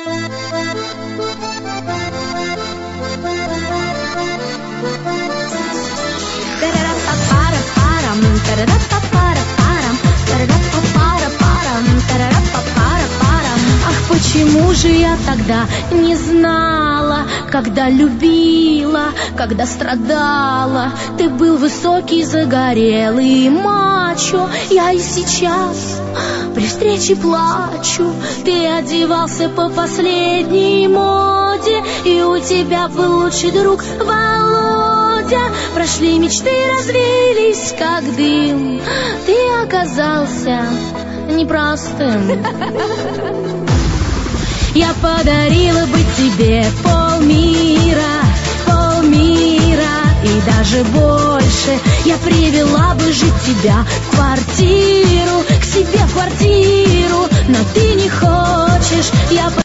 Ах, почему же я тогда не знала, когда любила, когда страдала? Ты был высокий, загорелый мачо. Я и сейчас при встрече плачу. Ты одевался по последней моде, и у тебя был лучший друг Володя. Прошли мечты, развеялись как дым. Ты оказался непростым. Я подарила бы тебе полмира и даже больше. Я привела бы жить тебя в квартиру, к себе в квартиру, но ты не хочешь. Я